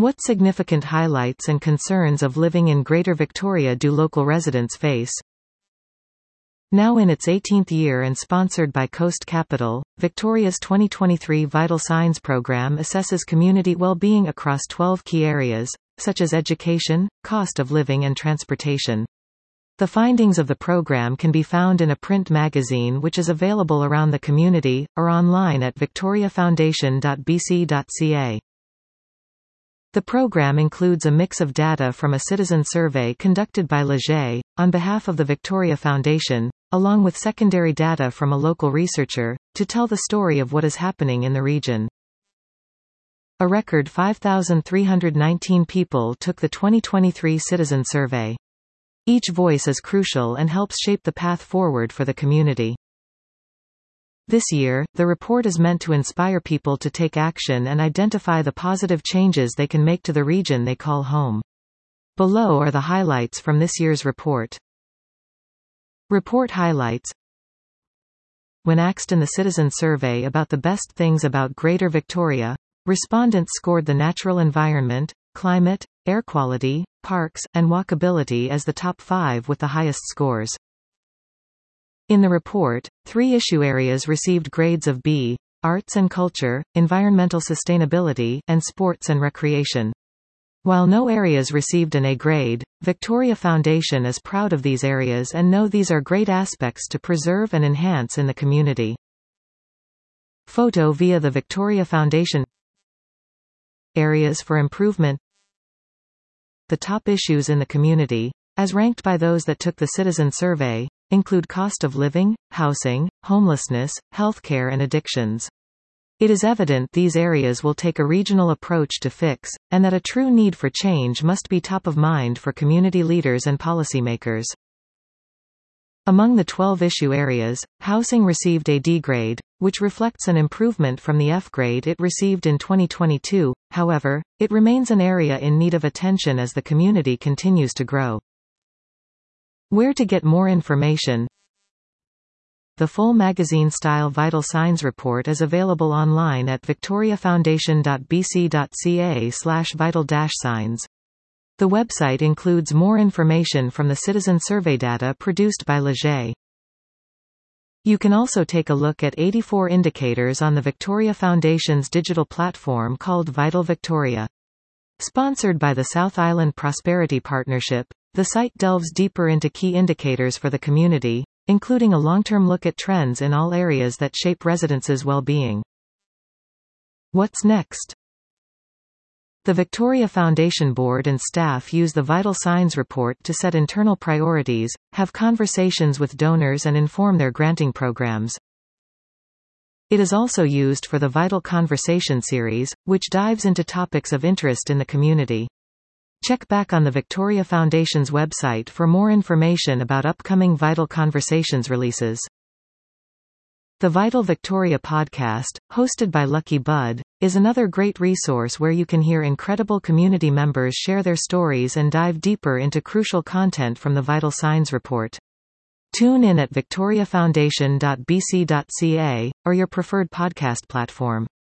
What significant highlights and concerns of living in Greater Victoria do local residents face? Now in its 18th year and sponsored by Coast Capital, Victoria's 2023 Vital Signs program assesses community well-being across 12 key areas, such as education, cost of living and transportation. The findings of the program can be found in a print magazine which is available around the community, or online at victoriafoundation.bc.ca. The program includes a mix of data from a citizen survey conducted by Leger, on behalf of the Victoria Foundation, along with secondary data from a local researcher, to tell the story of what is happening in the region. A record 5,319 people took the 2023 citizen survey. Each voice is crucial and helps shape the path forward for the community. This year, the report is meant to inspire people to take action and identify the positive changes they can make to the region they call home. Below are the highlights from this year's report. Report highlights. When asked in the citizen survey about the best things about Greater Victoria, respondents scored the natural environment, climate, air quality, parks, and walkability as the top 5 with the highest scores. In the report, 3 issue areas received grades of B: arts and culture, environmental sustainability, and sports and recreation. While no areas received an A grade, Victoria Foundation is proud of these areas and know these are great aspects to preserve and enhance in the community. Photo via the Victoria Foundation. Areas for improvement. The top issues in the community, as ranked by those that took the citizen survey, include cost of living, housing, homelessness, healthcare and addictions. It is evident these areas will take a regional approach to fix, and that a true need for change must be top of mind for community leaders and policymakers. Among the 12 issue areas, housing received a D grade, which reflects an improvement from the F grade it received in 2022, however, it remains an area in need of attention as the community continues to grow. Where to get more information? The full magazine-style Vital Signs report is available online at victoriafoundation.bc.ca/vital-signs. The website includes more information from the citizen survey data produced by Leger. You can also take a look at 84 indicators on the Victoria Foundation's digital platform called Vital Victoria. Sponsored by the South Island Prosperity Partnership, the site delves deeper into key indicators for the community, including a long-term look at trends in all areas that shape residents' well-being. What's next? The Victoria Foundation Board and staff use the Vital Signs report to set internal priorities, have conversations with donors and inform their granting programs. It is also used for the Vital Conversation series, which dives into topics of interest in the community. Check back on the Victoria Foundation's website for more information about upcoming Vital Conversations releases. The Vital Victoria podcast, hosted by Lucky Bud, is another great resource where you can hear incredible community members share their stories and dive deeper into crucial content from the Vital Signs report. Tune in at victoriafoundation.bc.ca, or your preferred podcast platform.